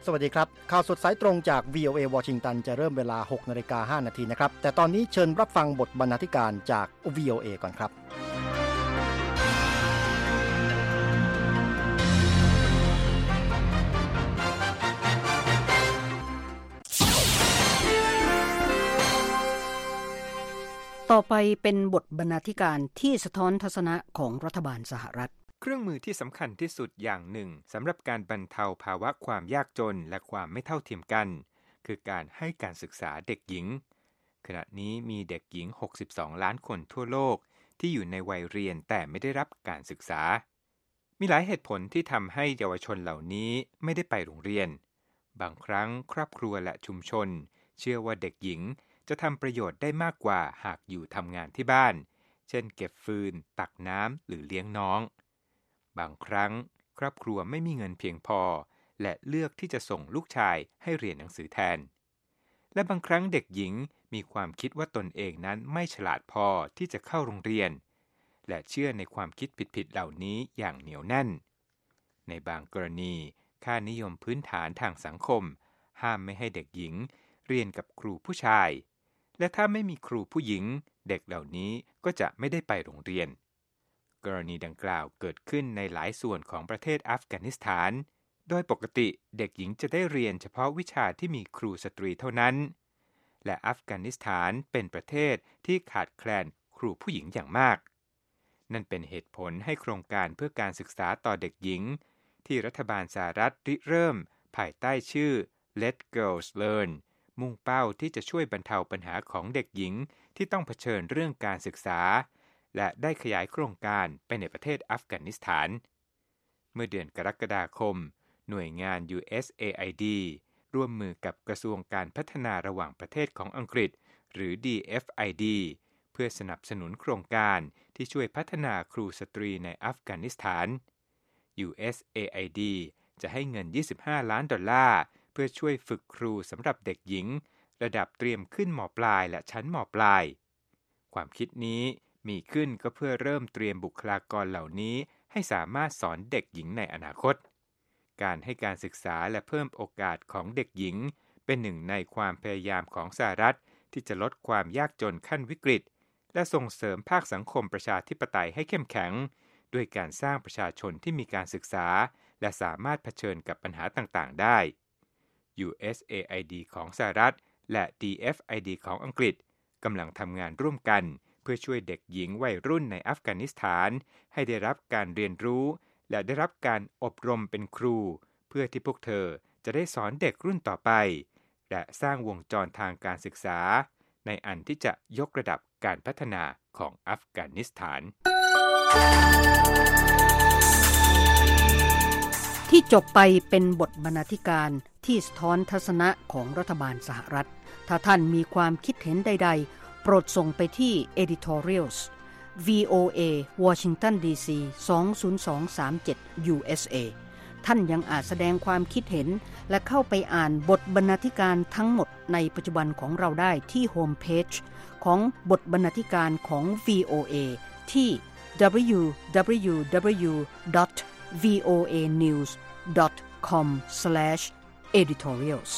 สวัสดีครับข่าวสดสายตรงจาก VOA วอชิงตันจะเริ่มเวลา 6:05 น.นะครับแต่ตอนนี้เชิญรับฟังบทบรรณาธิการจาก VOA ก่อนครับต่อไปเป็นบทบรรณาธิการที่สะท้อนทัศนะของรัฐบาลสหรัฐเครื่องมือที่สำคัญที่สุดอย่างหนึ่งสำหรับการบรรเทาภาวะความยากจนและความไม่เท่าเทียมกันคือการให้การศึกษาเด็กหญิงขณะนี้มีเด็กหญิง62ล้านคนทั่วโลกที่อยู่ในวัยเรียนแต่ไม่ได้รับการศึกษามีหลายเหตุผลที่ทำให้เยาวชนเหล่านี้ไม่ได้ไปโรงเรียนบางครั้งครอบครัวและชุมชนเชื่อว่าเด็กหญิงจะทำประโยชน์ได้มากกว่าหากอยู่ทำงานที่บ้านเช่นเก็บฟืนตักน้ำหรือเลี้ยงน้องบางครั้งครอบครัวไม่มีเงินเพียงพอและเลือกที่จะส่งลูกชายให้เรียนหนังสือแทนและบางครั้งเด็กหญิงมีความคิดว่าตนเองนั้นไม่ฉลาดพอที่จะเข้าโรงเรียนและเชื่อในความคิดผิดๆเหล่านี้อย่างเหนียวแน่นในบางกรณีค่านิยมพื้นฐานทางสังคมห้ามไม่ให้เด็กหญิงเรียนกับครูผู้ชายและถ้าไม่มีครูผู้หญิงเด็กเหล่านี้ก็จะไม่ได้ไปโรงเรียนกรณีดังกล่าวเกิดขึ้นในหลายส่วนของประเทศอัฟกานิสถานโดยปกติเด็กหญิงจะได้เรียนเฉพาะวิชาที่มีครูสตรีเท่านั้นและอัฟกานิสถานเป็นประเทศที่ขาดแคลนครูผู้หญิงอย่างมากนั่นเป็นเหตุผลให้โครงการเพื่อการศึกษาต่อเด็กหญิงที่รัฐบาลสหรัฐริเริ่มภายใต้ชื่อ Let Girls Learn มุ่งเป้าที่จะช่วยบรรเทาปัญหาของเด็กหญิงที่ต้องเผชิญเรื่องการศึกษาและได้ขยายโครงการไปในประเทศอัฟกานิสถานเมื่อเดือนกรกฎาคมหน่วยงาน USAID ร่วมมือกับกระทรวงการพัฒนาระหว่างประเทศของอังกฤษหรือ DFID เพื่อสนับสนุนโครงการที่ช่วยพัฒนาครูสตรีในอัฟกานิสถาน USAID จะให้เงิน$25 ล้านเพื่อช่วยฝึกครูสำหรับเด็กหญิงระดับเตรียมขึ้นม.ปลายและชั้นม.ปลายความคิดนี้มีขึ้นก็เพื่อเริ่มเตรียมบุคลากรเหล่านี้ให้สามารถสอนเด็กหญิงในอนาคตการให้การศึกษาและเพิ่มโอกาสของเด็กหญิงเป็นหนึ่งในความพยายามของสหรัฐที่จะลดความยากจนขั้นวิกฤตและส่งเสริมภาคสังคมประชาธิปไตยให้เข้มแข็งด้วยการสร้างประชาชนที่มีการศึกษาและสามารถเผชิญกับปัญหาต่างๆได้ USAID ของสหรัฐและ DFID ของอังกฤษกำลังทำงานร่วมกันเพื่อช่วยเด็กหญิงวัยรุ่นในอัฟกานิสถานให้ได้รับการเรียนรู้และได้รับการอบรมเป็นครูเพื่อที่พวกเธอจะได้สอนเด็กรุ่นต่อไปและสร้างวงจรทางการศึกษาในอันที่จะยกระดับการพัฒนาของอัฟกานิสถานที่จบไปเป็นบทบรรณาธิการที่สะท้อนทัศนะของรัฐบาลสหรัฐถ้าท่านมีความคิดเห็นใดๆโปรดส่งไปที่ editorials VOA Washington DC 20237 USA ท่านยังอาจแสดงความคิดเห็นและเข้าไปอ่านบทบรรณาธิการทั้งหมดในปัจจุบันของเราได้ที่โฮมเพจของบทบรรณาธิการของ VOA ที่ www.voanews.com/editorials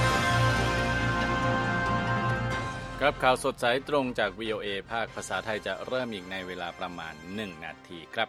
ครับข่าวสดสายตรงจาก VOA ภาคภาษาไทยจะเริ่มอีกในเวลาประมาณ1 นาทีครับ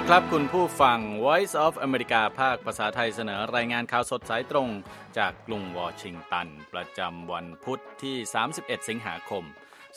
ครับคุณผู้ฟัง Voice of America ภาคภาษาไทยเสนอรายงานข่าวสดสายตรงจากกรุงวอชิงตันประจำวันพุธที่31สิงหาคม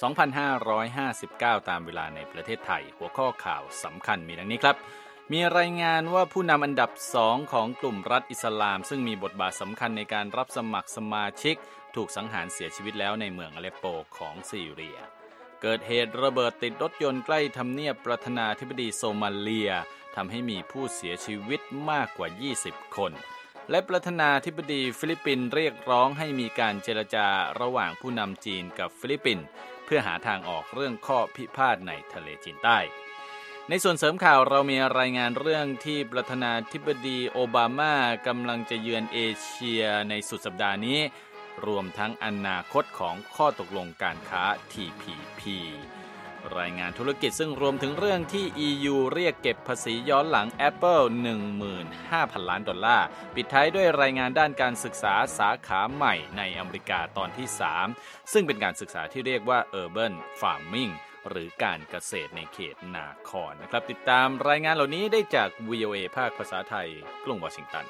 2559ตามเวลาในประเทศไทยหัวข้อข่าวสำคัญมีดังนี้ครับมีรายงานว่าผู้นำอันดับ2ของกลุ่มรัฐอิสลามซึ่งมีบทบาทสำคัญในการรับสมัครสมาชิกถูกสังหารเสียชีวิตแล้วในเมืองอเลปโปของซีเรียเกิดเหตุระเบิดติดรถยนต์ใกล้ทำเนียบประธานาธิบดีโซมาเลียทำให้มีผู้เสียชีวิตมากกว่า20คนและประธานาธิบดีฟิลิปปินส์เรียกร้องให้มีการเจรจาระหว่างผู้นำจีนกับฟิลิปปินส์เพื่อหาทางออกเรื่องข้อพิพาทในทะเลจีนใต้ในส่วนเสริมข่าวเรามีรายงานเรื่องที่ประธานาธิบดีโอบามากำลังจะเยือนเอเชียในสุดสัปดาห์นี้รวมทั้งอนาคตของข้อตกลงการค้า TPP รายงานธุรกิจซึ่งรวมถึงเรื่องที่ EU เรียกเก็บภาษีย้อนหลัง Apple 15,000 ล้านดอลลาร์ปิดท้ายด้วยรายงานด้านการศึกษาสาขาใหม่ในอเมริกาตอนที่3ซึ่งเป็นการศึกษาที่เรียกว่า Urban Farming หรือการเกษตรในเขตนาครนะครับติดตามรายงานเหล่านี้ได้จาก VOA ภาคภาษาไทยกรุงวอชิงตัน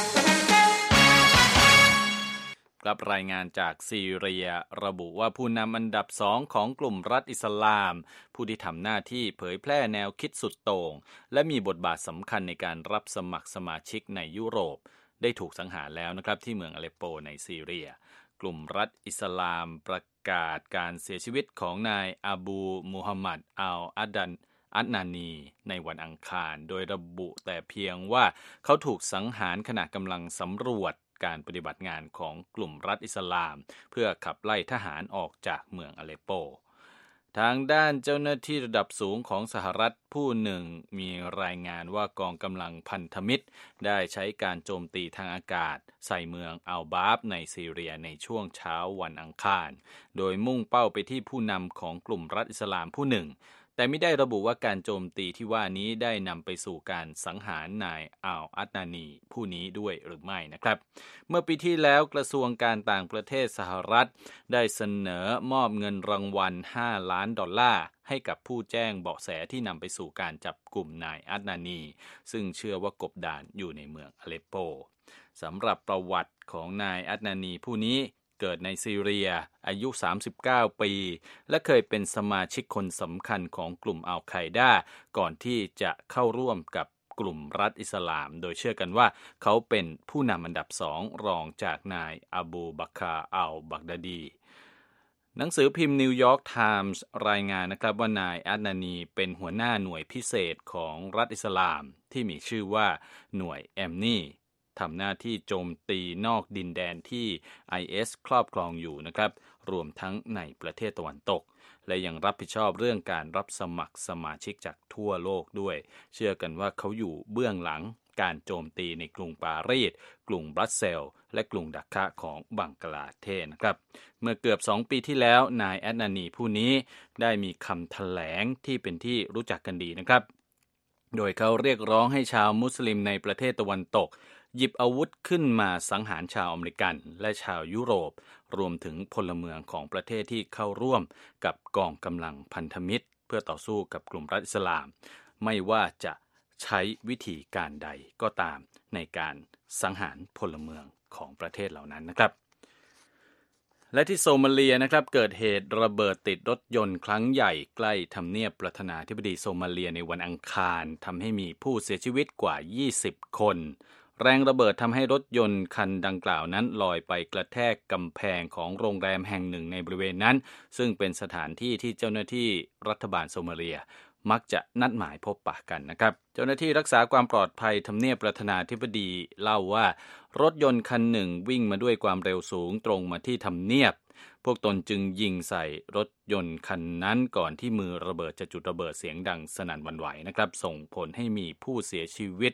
รับรายงานจากซีเรียระบุว่าผู้นำอันดับ2ของกลุ่มรัฐอิสลามผู้ที่ทำหน้าที่เผยแพร่แนวคิดสุดโต่งและมีบทบาทสำคัญในการรับสมัครสมาชิกในยุโรปได้ถูกสังหารแล้วนะครับที่เมืองอเลปโปในซีเรียกลุ่มรัฐอิสลามประกาศการเสียชีวิตของนายอาบูมูฮัมหมัดอัลอัดนานีในวันอังคารโดยระบุแต่เพียงว่าเขาถูกสังหารขณะกำลังสำรวจการปฏิบัติงานของกลุ่มรัฐอิสลามเพื่อขับไล่ทหารออกจากเมืองอเลปโปทางด้านเจ้าหน้าที่ระดับสูงของสหรัฐผู้หนึ่งมีรายงานว่ากองกำลังพันธมิตรได้ใช้การโจมตีทางอากาศใส่เมืองอัลบาบในซีเรียในช่วงเช้าวันอังคารโดยมุ่งเป้าไปที่ผู้นำของกลุ่มรัฐอิสลามผู้หนึ่งแต่ไม่ได้ระบุว่าการโจมตีที่ว่านี้ได้นำไปสู่การสังหารนายอัดนานีผู้นี้ด้วยหรือไม่นะครับเมื่อปีที่แล้วกระทรวงการต่างประเทศสหรัฐได้เสนอมอบเงินรางวัล$5 ล้านให้กับผู้แจ้งเบาะแสที่นำไปสู่การจับกลุ่มนายอัดนานีซึ่งเชื่อว่ากบดานอยู่ในเมืองอเลปโปสำหรับประวัติของนายอัดนานีผู้นี้เกิดในซีเรียอายุ39ปีและเคยเป็นสมาชิกคนสำคัญของกลุ่มอัลไคดาก่อนที่จะเข้าร่วมกับกลุ่มรัฐอิสลามโดยเชื่อกันว่าเขาเป็นผู้นำอันดับ2รองจากนายอบูบักรอัลบักดาดีหนังสือพิมพ์นิวยอร์กไทมส์รายงานนะครับว่านายอัดนานีเป็นหัวหน้าหน่วยพิเศษของรัฐอิสลามที่มีชื่อว่าหน่วยแอมนีทำหน้าที่โจมตีนอกดินแดนที่ IS ครอบครองอยู่นะครับรวมทั้งในประเทศตะวันตกและยังรับผิดชอบเรื่องการรับสมัครสมาชิกจากทั่วโลกด้วยเชื่อกันว่าเขาอยู่เบื้องหลังการโจมตีในกรุงปารีสกรุงบรัสเซลส์และกรุงดักกะของบังกลาเทศนะครับเมื่อเกือบ2ปีที่แล้วนายอัดนานีผู้นี้ได้มีคำแถลงที่เป็นที่รู้จักกันดีนะครับโดยเขาเรียกร้องให้ชาวมุสลิมในประเทศตะวันตกหยิบอาวุธขึ้นมาสังหารชาวอเมริกันและชาวยุโรปรวมถึงพลเมืองของประเทศที่เข้าร่วมกับกองกำลังพันธมิตรเพื่อต่อสู้กับกลุ่มรัฐอิสลามไม่ว่าจะใช้วิธีการใดก็ตามในการสังหารพลเมืองของประเทศเหล่านั้นนะครับและที่โซมาเลียนะครับเกิดเหตุระเบิดติดรถยนต์ครั้งใหญ่ใกล้ทำเนียบประธานาธิบดีโซมาเลียในวันอังคารทำให้มีผู้เสียชีวิตกว่า20คนแรงระเบิดทำให้รถยนต์คันดังกล่าวนั้นลอยไปกระแทกกำแพงของโรงแรมแห่งหนึ่งในบริเวณนั้นซึ่งเป็นสถานที่ที่เจ้าหน้าที่รัฐบาลโซมาเลียมักจะนัดหมายพบปะกันนะครับเจ้าหน้าที่รักษาความปลอดภัยทำเนียบประธานาธิบดีเล่าว่ารถยนต์คันหนึ่งวิ่งมาด้วยความเร็วสูงตรงมาที่ทำเนียบพวกตนจึงยิงใส่รถยนต์คันนั้นก่อนที่มือระเบิดจะจุดระเบิดเสียงดังสนั่นหวั่นไหวนะครับส่งผลให้มีผู้เสียชีวิต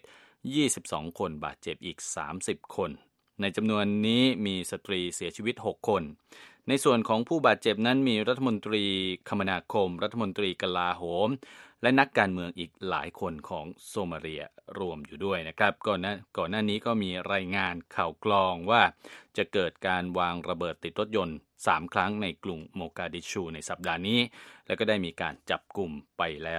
22คนบาดเจ็บอีก30คนในจำนวนนี้มีสตรีเสียชีวิต6คนในส่วนของผู้บาดเจ็บนั้นมีรัฐมนตรีคมนาคมรัฐมนตรีกลาโหมและนักการเมืองอีกหลายคนของโซมาเลียรวมอยู่ด้วยนะครับก่อนหน้านี้ก็มีรายงานข่าวกรองว่าจะเกิดการวางระเบิดติดรถยนต์3ครั้งในกรุงโมกาดิชูในสัปดาห์นี้และก็ได้มีการจับกลุ่มไปแล้ว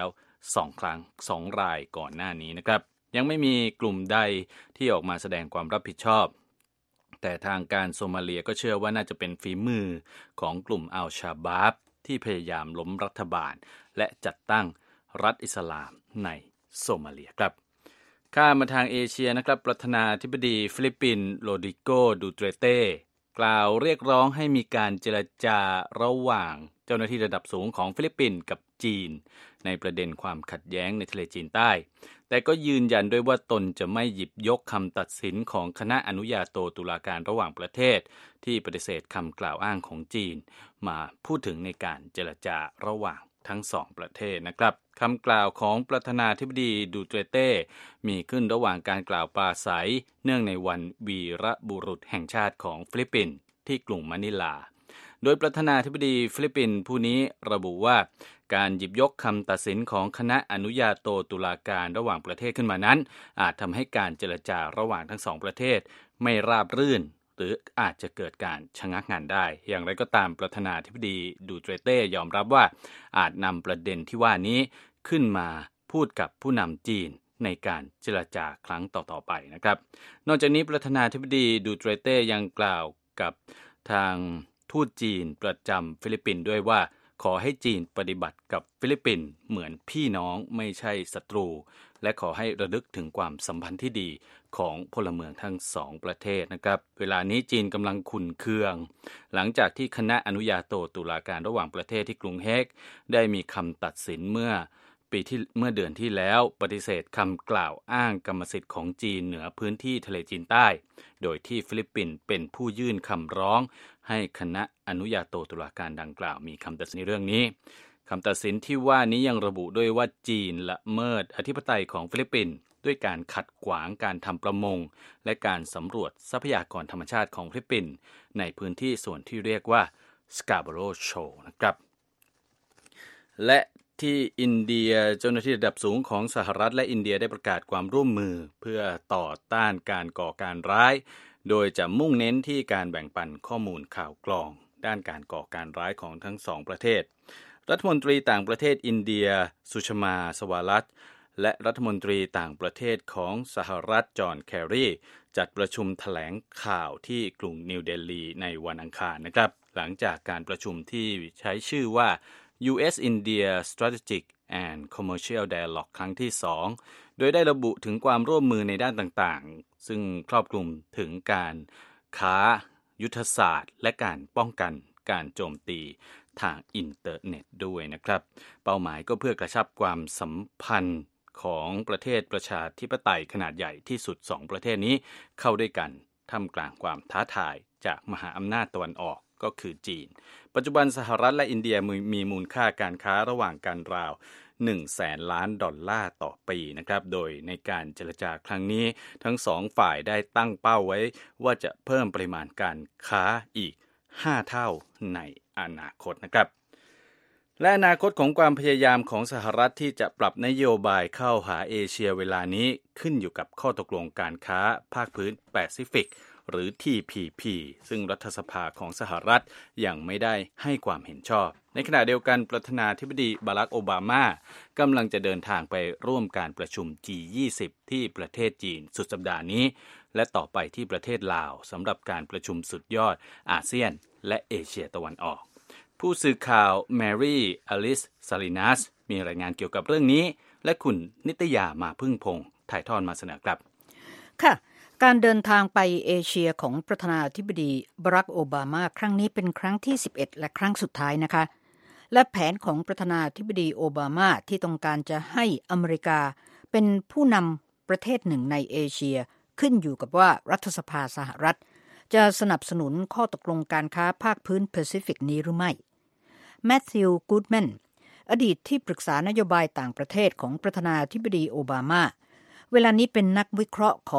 2 รายก่อนหน้านี้นะครับยังไม่มีกลุ่มใดที่ออกมาแสดงความรับผิดชอบแต่ทางการโซมาเลียก็เชื่อว่าน่าจะเป็นฝีมือของกลุ่มอัลชาบาบที่พยายามล้มรัฐบาลและจัดตั้งรัฐอิสลามในโซมาเลียครับข้ามมาทางเอเชียนะครับประธานาธิบดีฟิลิปปินส์โรดริโก ดูเตเต้กล่าวเรียกร้องให้มีการเจรจาระหว่างเจ้าหน้าที่ระดับสูงของฟิลิปปินส์กับจีนในประเด็นความขัดแย้งในทะเลจีนใต้แต่ก็ยืนยันด้วยว่าตนจะไม่หยิบยกคำตัดสินของคณะอนุญาโตตุลาการระหว่างประเทศที่ปฏิเสธคำกล่าวอ้างของจีนมาพูดถึงในการเจรจาระหว่างทั้งสองประเทศนะครับคำกล่าวของประธานาธิบดีดูเตเต้มีขึ้นระหว่างการกล่าวปราศรัยเนื่องในวันวีรบุรุษแห่งชาติของฟิลิปปินส์ที่กรุงมะนิลาโดยประธานาธิบดีฟิลิปปินส์ผู้นี้ระบุว่าการหยิบยกคำตัดสินของคณะอนุญาโตตุลาการระหว่างประเทศขึ้นมานั้นอาจทำให้การเจรจาระหว่างทั้งสองประเทศไม่ราบรื่นหรืออาจจะเกิดการชะงักงันได้อย่างไรก็ตามประธานาธิบดีดูเตเต้ยอมรับว่าอาจนำประเด็นที่ว่านี้ขึ้นมาพูดกับผู้นำจีนในการเจรจาครั้งต่อๆไปนะครับนอกจากนี้ประธานาธิบดีดูเตเต้ยังกล่าวกับทางทูตจีนประจำฟิลิปปินส์ด้วยว่าขอให้จีนปฏิบัติกับฟิลิปปินส์เหมือนพี่น้องไม่ใช่ศัตรูและขอให้ระลึกถึงความสัมพันธ์ที่ดีของพลเมืองทั้งสองประเทศนะครับเวลานี้จีนกำลังขุ่นเคืองหลังจากที่คณะอนุญาโตตุลาการระหว่างประเทศที่กรุงเฮกได้มีคำตัดสินเมื่อเดือนที่แล้วปฏิเสธคำกล่าวอ้างกรรมสิทธิ์ของจีนเหนือพื้นที่ทะเลจีนใต้โดยที่ฟิลิปปินส์เป็นผู้ยื่นคำร้องให้คณะอนุญาโตตุลาการดังกล่าวมีคำตัดสินในเรื่องนี้คำตัดสินที่ว่านี้ยังระบุด้วยว่าจีนละเมิดอธิปไตยของฟิลิปปินส์ด้วยการขัดขวางการทำประมงและการสำรวจทรัพยากรธรรมชาติของฟิลิปปินส์ในพื้นที่ส่วนที่เรียกว่าสกาโบโรโชนะครับและที่อินเดียเจ้าหน้าที่ระดับสูงของสหรัฐและอินเดียได้ประกาศความร่วมมือเพื่อต่อต้านการก่อการร้ายโดยจะมุ่งเน้นที่การแบ่งปันข้อมูลข่าวกรองด้านการก่อการร้ายของทั้งสองประเทศรัฐมนตรีต่างประเทศอินเดียสุชมาสวาลัตและรัฐมนตรีต่างประเทศของสหรัฐจอห์นแคร์รีจัดประชุมแถลงข่าวที่กรุงนิวเดลีในวันอังคารนะครับหลังจากการประชุมที่ใช้ชื่อว่าUS-India Strategic and Commercial Dialogue ครั้งที่ 2 โดยได้ระบุถึงความร่วมมือในด้านต่างๆซึ่งครอบคลุมถึงการค้ายุทธศาสตร์และการป้องกันการโจมตีทางอินเทอร์เน็ตด้วยนะครับเป้าหมายก็เพื่อกระชับความสัมพันธ์ของประเทศประชาธิปไตยขนาดใหญ่ที่สุด2ประเทศนี้เข้าด้วยกันท่ามกลางความท้าทายจากมหาอำนาจตะวันออกก็คือจีนปัจจุบันสหรัฐและอินเดียมีมูลค่าการค้าระหว่างกันราว$100,000 ล้านต่อปีนะครับโดยในการเจรจาครั้งนี้ทั้ง2ฝ่ายได้ตั้งเป้าไว้ว่าจะเพิ่มปริมาณการค้าอีก5 เท่าในอนาคตนะครับและอนาคตของความพยายามของสหรัฐที่จะปรับนโยบายเข้าหาเอเชียเวลานี้ขึ้นอยู่กับข้อตกลงการค้าภาคพื้นแปซิฟิกหรือ TPP ซึ่งรัฐสภาของสหรัฐยังไม่ได้ให้ความเห็นชอบในขณะเดียวกันประธานาธิบดีบารักโอบามากำลังจะเดินทางไปร่วมการประชุม G20 ที่ประเทศจีนสุดสัปดาห์นี้และต่อไปที่ประเทศลาวสำหรับการประชุมสุดยอดอาเซียนและเอเชียตะวันออกผู้สื่อข่าวแมรี่อลิสซาลินัสมีรายงานเกี่ยวกับเรื่องนี้และคุณนิตยามาพึ่งพงษ์ถ่ายทอดมาเสนอครับค่ะการเดินทางไปเอเชียของประธานาธิบดีบารักโอบามาครั้งนี้เป็นครั้งที่11และครั้งสุดท้ายนะคะและแผนของประธานาธิบดีโอบามาที่ต้องการจะให้อเมริกาเป็นผู้นำประเทศหนึ่งในเอเชียขึ้นอยู่กับว่ารัฐสภาสหรัฐจะสนับสนุนข้อตกลงการค้าภาคพื้นแปซิฟิกนี้หรือไม่แมทธิว กูดแมนอดีตที่ปรึกษานโยบายต่างประเทศของประธานาธิบดีโอบามาเวลานี้เป็นนักวิเคราะห์ของ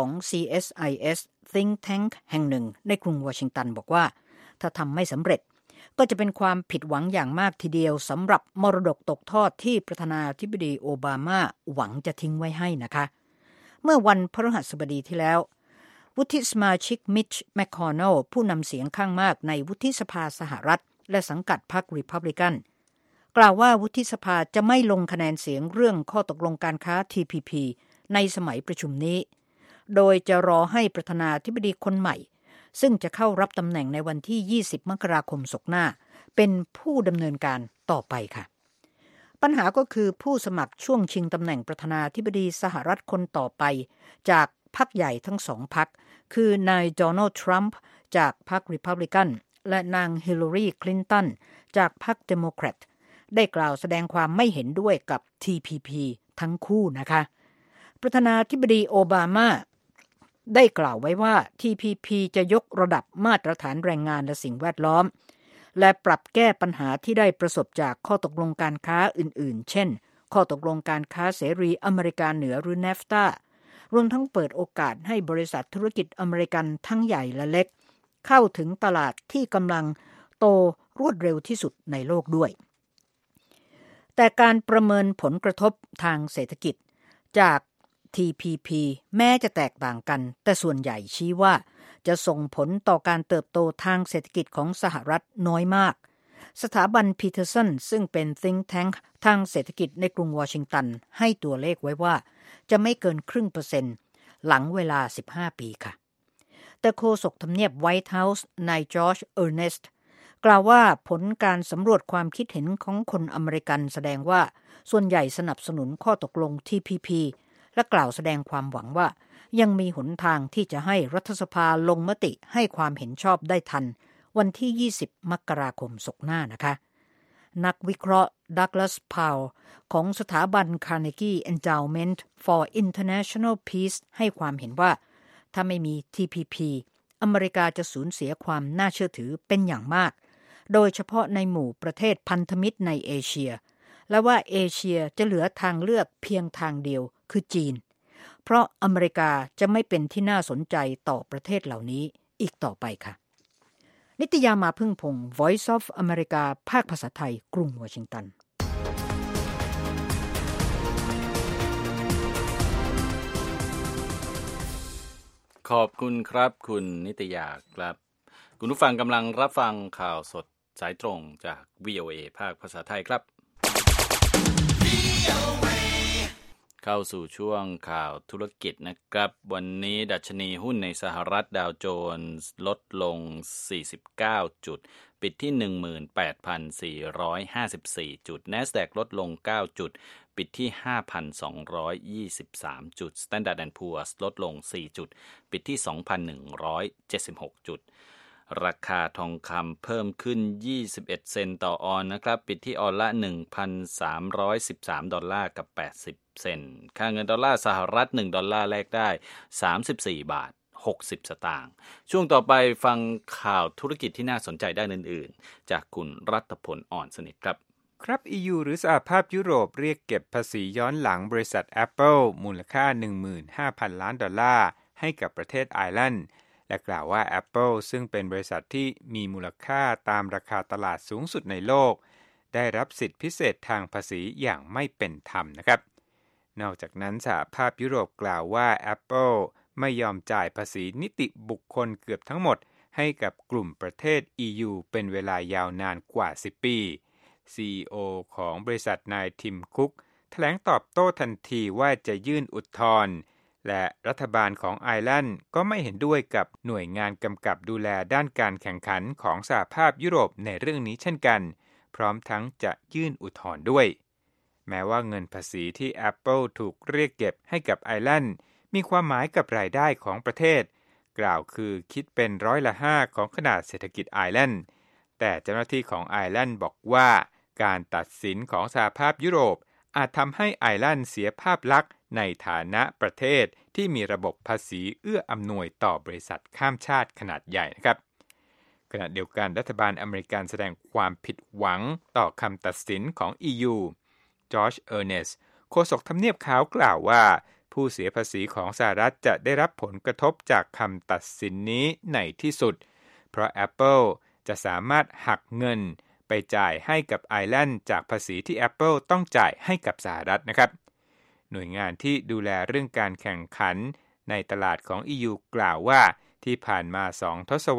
CSIS Think Tank แห่งหนึ่งในกรุงวอชิงตันบอกว่าถ้าทำไม่สำเร็จก็จะเป็นความผิดหวังอย่างมากทีเดียวสำหรับมรดกตกทอดที่ประธานาธิบดีโอบามาหวังจะทิ้งไว้ให้นะคะเมื่อวันพฤหัสบดีที่แล้ววุฒิสมาชิกมิชแมคคอนเนลผู้นำเสียงข้างมากในวุฒิสภาสหรัฐและสังกัดพรรครีพับลิกันกล่าวว่าวุฒิสภาจะไม่ลงคะแนนเสียงเรื่องข้อตกลงการค้า TPP ในสมัยประชุมนี้โดยจะรอให้ประธานาธิบดีคนใหม่ซึ่งจะเข้ารับตำแหน่งในวันที่20มกราคมศกหน้าเป็นผู้ดำเนินการต่อไปค่ะปัญหาก็คือผู้สมัครช่วงชิงตำแหน่งประธานาธิบดีสหรัฐคนต่อไปจากพรรคใหญ่ทั้งสองพรรคคือนายโดนัลด์ทรัมป์จากพรรครีพับลิกันและนางฮิลลารีคลินตันจากพรรคเดโมแครตได้กล่าวแสดงความไม่เห็นด้วยกับ TPP ทั้งคู่นะคะประธานาธิบดีโอบามาได้กล่าวไว้ว่า TPP จะยกระดับมาตรฐานแรงงานและสิ่งแวดล้อมและปรับแก้ปัญหาที่ได้ประสบจากข้อตกลงการค้าอื่นๆเช่นข้อตกลงการค้าเสรีอเมริกาเหนือหรือ NAFTA รวมทั้งเปิดโอกาสให้บริษัทธุรกิจอเมริกันทั้งใหญ่และเล็กเข้าถึงตลาดที่กำลังโตรวดเร็วที่สุดในโลกด้วยแต่การประเมินผลกระทบทางเศรษฐกิจจาก TPP แม้จะแตกต่างกันแต่ส่วนใหญ่ชี้ว่าจะส่งผลต่อการเติบโตทางเศรษฐกิจของสหรัฐน้อยมากสถาบันพีเทอร์สันซึ่งเป็น think tank ทางเศรษฐกิจในกรุงวอชิงตันให้ตัวเลขไว้ว่าจะไม่เกิน0.5%หลังเวลา15ปีค่ะแต่โฆษกทำเนียบไวท์เฮาส์นายจอร์จเออร์เนสต์กล่าวว่าผลการสำรวจความคิดเห็นของคนอเมริกันแสดงว่าส่วนใหญ่สนับสนุนข้อตกลง TPP และกล่าวแสดงความหวังว่ายังมีหนทางที่จะให้รัฐสภาลงมติให้ความเห็นชอบได้ทันวันที่20มกราคมศกหน้านะคะนักวิเคราะห์ดักลัสพาวของสถาบัน Carnegie Endowment for International Peace ให้ความเห็นว่าถ้าไม่มี TPP อเมริกาจะสูญเสียความน่าเชื่อถือเป็นอย่างมากโดยเฉพาะในหมู่ประเทศพันธมิตรในเอเชียและว่าเอเชียจะเหลือทางเลือกเพียงทางเดียวคือจีนเพราะอเมริกาจะไม่เป็นที่น่าสนใจต่อประเทศเหล่านี้อีกต่อไปค่ะนิตยามาพึ่งพงศ์ Voice of America ภาคภาษาไทยกรุงวอชิงตันขอบคุณครับคุณนิตยาครับคุณผู้ฟังกำลังรับฟังข่าวสดสายตรงจาก VOA ภาคภาษาไทยครับเข้าสู่ช่วงข่าวธุรกิจนะครับวันนี้ดัชนีหุ้นในสหรัฐดาวโจนส์ลดลง49จุดปิดที่ 18,454 จุด NASDAQ ลดลง9จุดปิดที่ 5,223 จุด Standard & Poor's ลดลง4จุดปิดที่ 2,176 จุดราคาทองคำเพิ่มขึ้น21เซนต์ต่อออนซ์นะครับปิดที่ออนละ 1,313 ดอลลาร์กับ80เซนต์ค่าเงินดอลลาร์สหรัฐ1ดอลลาร์แลกได้34บาท60สตางค์ช่วงต่อไปฟังข่าวธุรกิจที่น่าสนใจด้านอื่นๆจากคุณรัตพลอ่อนสนิทครับครับ EU หรือสหภาพยุโรปเรียกเก็บภาษีย้อนหลังบริษัท Apple มูลค่า 15,000 ล้านดอลลาร์ให้กับประเทศไอร์แลนด์และกล่าวว่า Apple ซึ่งเป็นบริษัทที่มีมูลค่าตามราคาตลาดสูงสุดในโลกได้รับสิทธิพิเศษทางภาษีอย่างไม่เป็นธรรมนะครับนอกจากนั้นสหภาพยุโรปกล่าวว่า Apple ไม่ยอมจ่ายภาษีนิติบุคคลเกือบทั้งหมดให้กับกลุ่มประเทศ EU เป็นเวลายาวนานกว่า10ปี CEO ของบริษัทนายทิมคุกแถลงตอบโต้ทันทีว่าจะยื่นอุทธรณ์และรัฐบาลของไอร์แลนด์ก็ไม่เห็นด้วยกับหน่วยงานกำกับดูแลด้านการแข่งขันของสหภาพยุโรปในเรื่องนี้เช่นกันพร้อมทั้งจะยื่นอุทธรณ์ด้วยแม้ว่าเงินภาษีที่ Apple ถูกเรียกเก็บให้กับไอร์แลนด์มีความหมายกับรายได้ของประเทศกล่าวคือคิดเป็น5%ของขนาดเศรษฐกิจไอร์แลนด์แต่เจ้าหน้าที่ของไอร์แลนด์บอกว่าการตัดสินของสหภาพยุโรปอาจทำให้ไอร์แลนด์เสียภาพลักษณ์ในฐานะประเทศที่มีระบบภาษีเอื้ออำนวยต่อบริษัทข้ามชาติขนาดใหญ่นะครับขณะเดียวกันรัฐบาลอเมริกันแสดงความผิดหวังต่อคำตัดสินของ EU จอร์จเออร์เนสโฆษกทำเนียบขาวกล่าวว่าผู้เสียภาษีของสหรัฐจะได้รับผลกระทบจากคำตัดสินนี้ในที่สุดเพราะ Apple จะสามารถหักเงินไปจ่ายให้กับไอร์แลนด์จากภาษีที่ Apple ต้องจ่ายให้กับสหรัฐนะครับหน่วยงานที่ดูแลเรื่องการแข่งขันในตลาดของ EU กล่าวว่าที่ผ่านมา2ทศวรรษ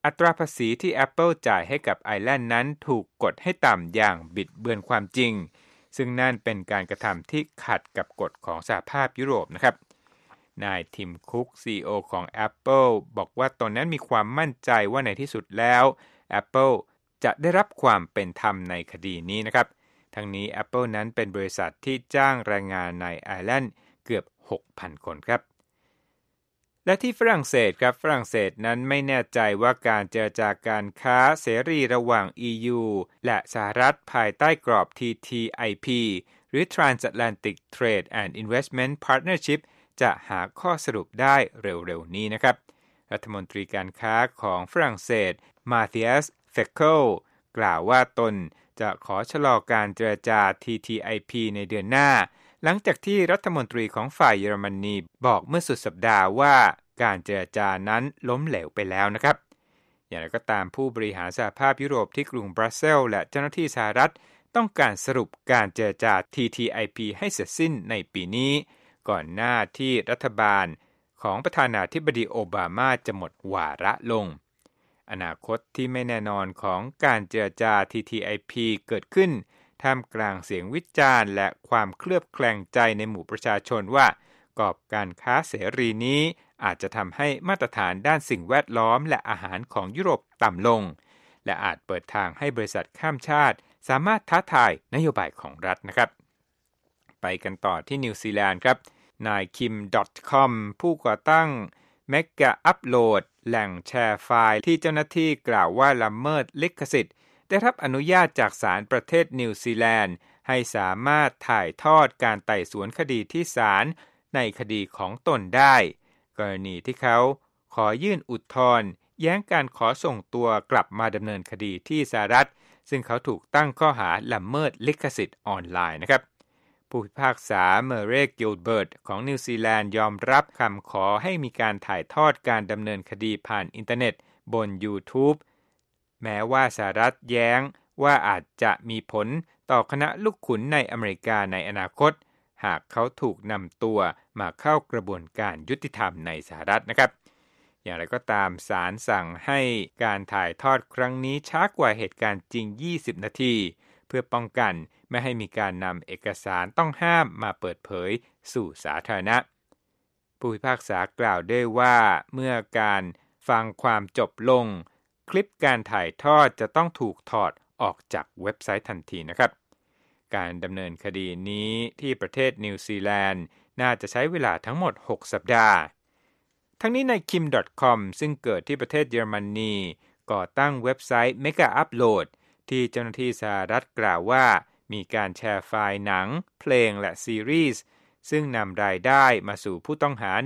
อัตราภาษีที่ Apple จ่ายให้กับไอร์แลนด์นั้นถูกกดให้ต่ำอย่างบิดเบือนความจริงซึ่งนั่นเป็นการกระทำที่ขัดกับกฎของสหภาพยุโรปนะครับนายทิมคุก CEO ของ Apple บอกว่าตนนั้นมีความมั่นใจว่าในที่สุดแล้ว Apple จะได้รับความเป็นธรรมในคดีนี้นะครับทั้งนี้ Apple นั้นเป็นบริษัทที่จ้างแรงงานในไอร์แลนด์เกือบ 6,000 คนครับและที่ฝรั่งเศสครับฝรั่งเศสนั้นไม่แน่ใจว่าการเจรจาการค้าเสรีระหว่าง EU และสหรัฐภายใต้กรอบ TTIP หรือ Transatlantic Trade and Investment Partnership จะหาข้อสรุปได้เร็วๆนี้นะครับรัฐมนตรีการค้าของฝรั่งเศสมาเธียส เฟคเคิลกล่าวว่าตนจะขอชะลอการเจรจา TTIP ในเดือนหน้าหลังจากที่รัฐมนตรีของฝ่ายเยอรมนีบอกเมื่อสุดสัปดาห์ว่าการเจรจานั้นล้มเหลวไปแล้วนะครับอย่างไรก็ตามผู้บริหารสหภาพยุโรปที่กรุงบรัสเซลส์และเจ้าหน้าที่สหรัฐต้องการสรุปการเจรจา TTIP ให้เสร็จสิ้นในปีนี้ก่อนหน้าที่รัฐบาลของประธานาธิบดีโอบามาจะหมดวาระลงอนาคตที่ไม่แน่นอนของการเจรจา TTIP เกิดขึ้นท่ามกลางเสียงวิจารณ์และความเคลือบแคลงใจในหมู่ประชาชนว่ากรอบการค้าเสรีนี้อาจจะทำให้มาตรฐานด้านสิ่งแวดล้อมและอาหารของยุโรปต่ำลงและอาจเปิดทางให้บริษัทข้ามชาติสามารถท้าทายนโยบายของรัฐนะครับไปกันต่อที่นิวซีแลนด์ครับนายคิม .com ผู้ก่อตั้ง Mega Upload แหล่งแชร์ไฟล์ที่เจ้าหน้าที่กล่าวว่าละเมิดลิขสิทธิ์ได้รับอนุญาตจากศาลประเทศนิวซีแลนด์ให้สามารถถ่ายทอดการไต่สวนคดีที่ศาลในคดีของตนได้กรณีที่เขาขอยื่นอุทธรณ์แย้งการขอส่งตัวกลับมาดำเนินคดีที่สหรัฐซึ่งเขาถูกตั้งข้อหาละเมิดลิขสิทธิ์ออนไลน์นะครับผู้พิพากษาเมเรย์ กิลเบิร์ตของนิวซีแลนด์ยอมรับคำขอให้มีการถ่ายทอดการดำเนินคดีผ่านอินเทอร์เน็ตบน YouTube แม้ว่าสหรัฐแย้งว่าอาจจะมีผลต่อคณะลูกขุนในอเมริกาในอนาคตหากเขาถูกนำตัวมาเข้ากระบวนการยุติธรรมในสหรัฐนะครับอย่างไรก็ตามศาลสั่งให้การถ่ายทอดครั้งนี้ช้ากว่าเหตุการณ์จริง20นาทีเพื่อป้องกันไม่ให้มีการนำเอกสารต้องห้ามมาเปิดเผยสู่สาธารณะผู้พิพากษากล่าวด้วยว่าเมื่อการฟังความจบลงคลิปการถ่ายทอดจะต้องถูกถอดออกจากเว็บไซต์ทันทีนะครับการดำเนินคดีนี้ที่ประเทศนิวซีแลนด์น่าจะใช้เวลาทั้งหมด6สัปดาห์ทั้งนี้ใน kim.com ซึ่งเกิดที่ประเทศเยอรมนีก่อตั้งเว็บไซต์ Mega Upload ที่เจ้าหน้าที่สหรัฐกล่าวว่ามีการแชร์ไฟล์หนังเพลงและซีรีส์ซึ่งนำรายได้มาสู่ผู้ต้องหา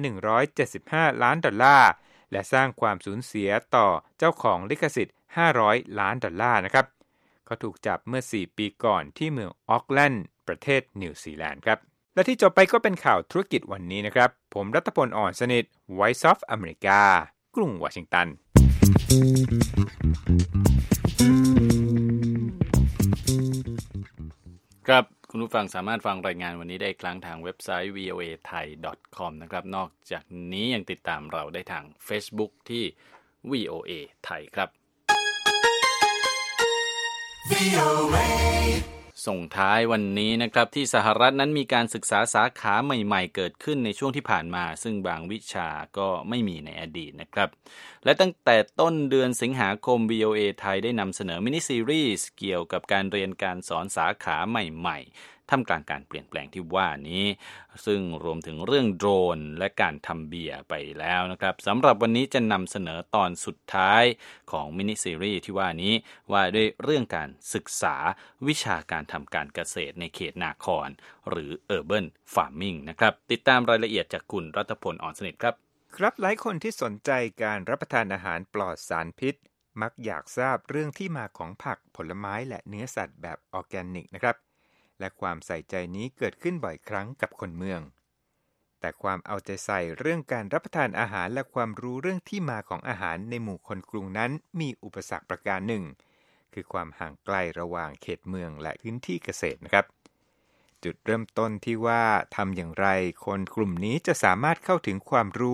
$175 ล้านและสร้างความสูญเสียต่อเจ้าของลิขสิทธิ์$500 ล้านนะครับเขาถูกจับเมื่อ4ปีก่อนที่เมืองออกแลนด์ประเทศนิวซีแลนด์ครับและที่จบไปก็เป็นข่าวธุรกิจวันนี้นะครับผมรัตพล อ่อนสนิท Voice of America กรุงวอชิงตันครับคุณผู้ฟังสามารถฟังรายงานวันนี้ได้อีกครั้งทางเว็บไซต์ voathai.com นะครับนอกจากนี้ยังติดตามเราได้ทาง Facebook ที่ VOA ไทยครับส่งท้ายวันนี้นะครับที่สหรัฐนั้นมีการศึกษาสาขาใหม่ๆเกิดขึ้นในช่วงที่ผ่านมาซึ่งบางวิชาก็ไม่มีในอดีตนะครับและตั้งแต่ต้นเดือนสิงหาคม VOA ไทยได้นำเสนอมินิซีรีส์เกี่ยวกับการเรียนการสอนสาขาใหม่ๆท่ามกลางการเปลี่ยนแปลงที่ว่านี้ซึ่งรวมถึงเรื่องโดรนและการทำเบียร์ไปแล้วนะครับสำหรับวันนี้จะนำเสนอตอนสุดท้ายของมินิซีรีส์ที่ว่านี้ว่าด้วยเรื่องการศึกษาวิชาการทำการเกษตรในเขตนาครหรือ Urban Farming นะครับติดตามรายละเอียดจากคุณรัตพล อ่อนสนิทครับครับหลายคนที่สนใจการรับประทานอาหารปลอดสารพิษมักอยากทราบเรื่องที่มาของผักผลไม้และเนื้อสัตว์แบบออร์แกนิกนะครับและความใส่ใจนี้เกิดขึ้นบ่อยครั้งกับคนเมืองแต่ความเอาใจใส่เรื่องการรับประทานอาหารและความรู้เรื่องที่มาของอาหารในหมู่คนกรุงนั้นมีอุปสรรคประการหนึ่งคือความห่างไกลระหว่างเขตเมืองและพื้นที่เกษตรนะครับจุดเริ่มต้นที่ว่าทำอย่างไรคนกลุ่มนี้จะสามารถเข้าถึงความรู้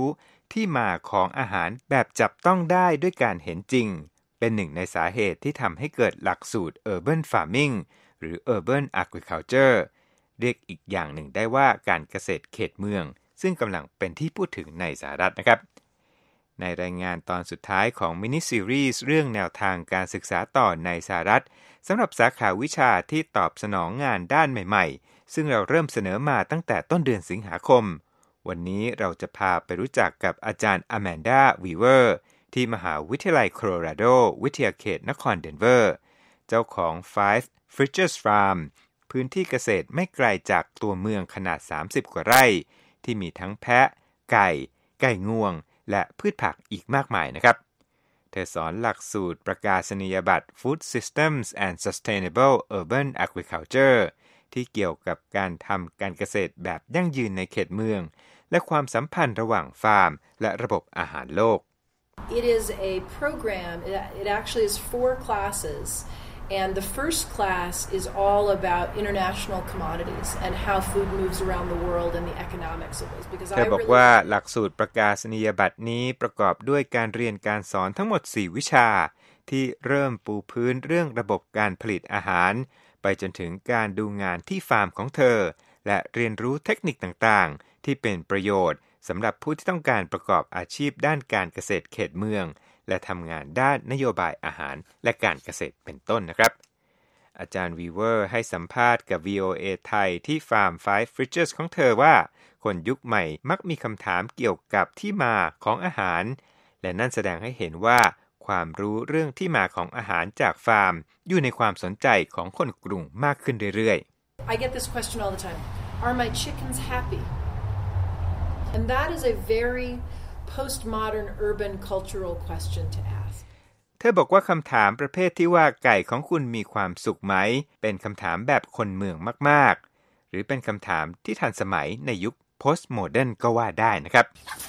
ที่มาของอาหารแบบจับต้องได้ด้วยการเห็นจริงเป็นหนึ่งในสาเหตุที่ทำให้เกิดหลักสูตร Urban Farming หรือ Urban Agriculture เรียกอีกอย่างหนึ่งได้ว่าการเกษตรเขตเมืองซึ่งกำลังเป็นที่พูดถึงในสหรัฐนะครับในรายงานตอนสุดท้ายของมินิซีรีส์เรื่องแนวทางการศึกษาต่อในสหรัฐสำหรับสาขาวิชาที่ตอบสนองงานด้านใหม่ๆซึ่งเราเริ่มเสนอมาตั้งแต่ต้นเดือนสิงหาคมวันนี้เราจะพาไปรู้จักกับอาจารย์อแมนดาวีเวอร์ที่มหาวิทยาลัยโคโลราโดวิทยาเขตนครเดนเวอร์เจ้าของ Five Fridges Farm พื้นที่เกษตรไม่ไกลจากตัวเมืองขนาด30กว่าไร่ที่มีทั้งแพะไก่งวงและพืชผักอีกมากมายนะครับเธอสอนหลักสูตรประกาศนียบัตร Food Systems and Sustainable Urban Agriculture ที่เกี่ยวกับการทำการเกษตรแบบยั่งยืนในเขตเมืองและความสัมพันธ์ระหว่างฟาร์มและระบบอาหารโลก It is a program, it actually is 4 classes, and the first class is all about international commodities and how food moves around the world and the economics of those. Because เธอบอกว่าหลักสูตรประกาศนียบัตรนี้ประกอบด้วยการเรียนการสอนทั้งหมด4วิชาที่เริ่มปูพื้นเรื่องระบบการผลิตอาหารไปจนถึงการดูงานที่ฟาร์มของเธอและเรียนรู้เทคนิคต่างๆที่เป็นประโยชน์สำหรับผู้ที่ต้องการประกอบอาชีพด้านการเกษตรเขตเมืองและทำงานด้านนโยบายอาหารและการเกษตรเป็นต้นนะครับอาจารย์วีเวอร์ให้สัมภาษณ์กับ VOA ไทยที่ฟาร์ม Five Fridges ของเธอว่าคนยุคใหม่มักมีคำถามเกี่ยวกับที่มาของอาหารและนั่นแสดงให้เห็นว่าความรู้เรื่องที่มาของอาหารจากฟาร์มอยู่ในความสนใจของคนกรุงมากขึ้นเรื่อยๆ I get this question all the time. Are my chickens happy?And that is a very postmodern urban cultural question to ask. เธอบอกว่าคำถามประเภทที่ว่าไก่ของคุณมีความสุขไหมเป็นคำถามแบบคนเมืองมากๆหรือเป็นคำถามที่ทันสมัยในยุค postmodern ก็ว่าได้นะครับ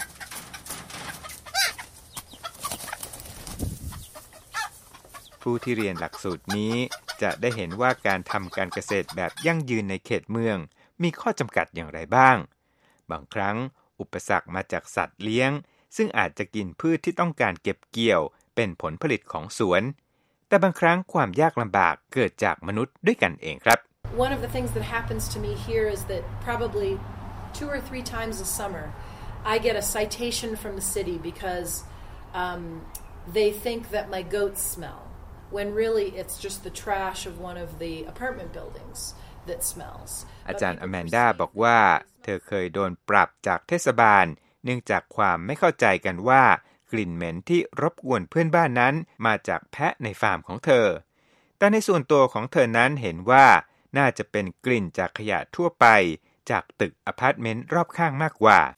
ผู้ที่เรียนหลักสูตรนี้จะได้เห็นว่าการทำการเกษตรแบบยั่งยืนในเขตเมืองมีข้อจำกัดอย่างไรบ้างบางครั้งอุปสรรคมาจากสัตว์เลี้ยงซึ่งอาจจะกินพืชที่ต้องการเก็บเกี่ยวเป็นผลผลิตของสวนแต่บางครั้งความยากลำบากเกิดจากมนุษย์ด้วยกันเองครับ One of the things that happens to me here is that probably 2 or 3 times a summer I get a citation from the city because they think that my goats smell when really it's just the trash of one of the apartment buildings that smells อาจารย์อแมนดาบอกว่าเธอเคยโดนปรับจากเทศบาลเนื่องจากความไม่เข้าใจกันว่ากลิ่นเหม็นที่รบกวนเพื่อนบ้านนั้นมาจากแพะในฟาร์มของเธอแต่ในส่วนตัวของเธอนั้นเห็นว่าน่าจะเป็นกลิ่นจากขยะทั่วไปจากตึกอพาร์ตเมนต์รอบข้างมากกว่า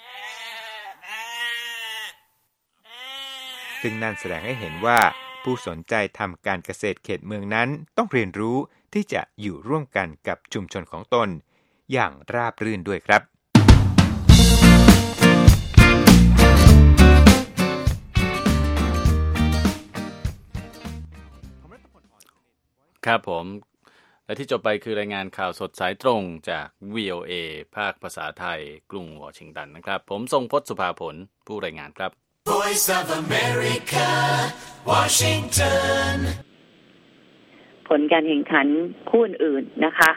ซึ่งนั่นแสดงให้เห็นว่าผู้สนใจทำการเกษตรเขตเมืองนั้นต้องเรียนรู้ที่จะอยู่ร่วมกันกับชุมชนของตนอย่างราบรื่นด้วยครับครับผมและที่จบไปคือรายงานข่าวสดสายตรงจาก VOA ภาคภาษาไทยกรุงวอชิงตันนะครับผมทรงพจน์สุภาผลผู้รายงานครับ Voice of America Washington ผลการแข่งขันคู่อื่นนะคะ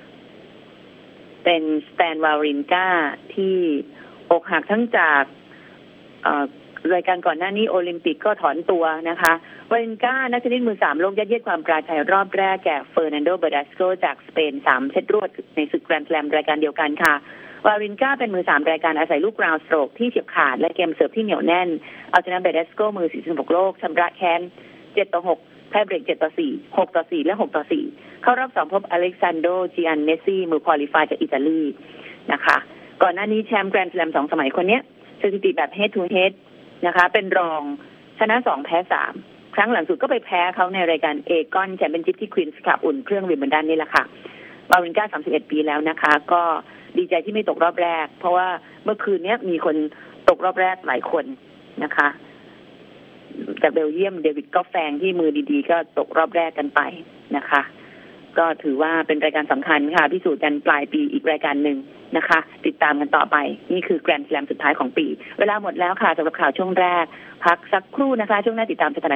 เป็นสแตนวารินกาที่อกหักทั้งจากรายการก่อนหน้านี้โอลิมปิกก็ถอนตัวนะคะวารินกานักเทนนิสมือ3โลกยัดเยียดความปราชัยรอบแรกแก่เฟอร์นันโด เบอร์ดัสโกจากสเปน3เซตรวดในศึกแกรนด์สแลมรายการเดียวกันค่ะวารินกาเป็นมือ3รายการอาศัยลูกกราวด์สโตรกที่เฉียบขาดและเกมเสิร์ฟที่เหนียวแน่นเอาชนะเบอร์ดัสโกมือ46โลกชำระแค้น7-6แพ้เบรก7-4 6-4และ6-4เข้ารอบ2พบอเล็กซานโด จิอันเนซี่มือควอลิฟายจากอิตาลีนะคะก่อนหน้านี้แชมป์แกรนด์สแลม2สมัยคนนี้สถิติแบบเฮดทูเฮดนะคะเป็นรองชนะ2แพ้3ครั้งหลังสุดก็ไปแพ้เขาในรายการเอกอนแชมเปี้ยนชิพที่ควีนส์คลับอุ่นเครื่องวิมเบิลดันนี่แหละค่ะวารินกา31ปีแล้วนะคะก็ดีใจที่ไม่ตกรอบแรกเพราะว่าเมื่อคืนนี้มีคนตกรอบแรกหลายคนนะคะจากเบลเยียมเดวิดก็แฟงที่มือดีๆก็ตกรอบแรกกันไปนะคะก็ถือว่าเป็นรายการสำคัญค่ะพิสูจน์กันปลายปีอีกรายการหนึ่งนะคะติดตามกันต่อไปนี่คือแกรนด์สแลมสุดท้ายของปีเวลาหมดแล้วค่ะสำหรับข่าวช่วงแรกพักสักครู่นะคะช่วงหน้าติดตามสถาน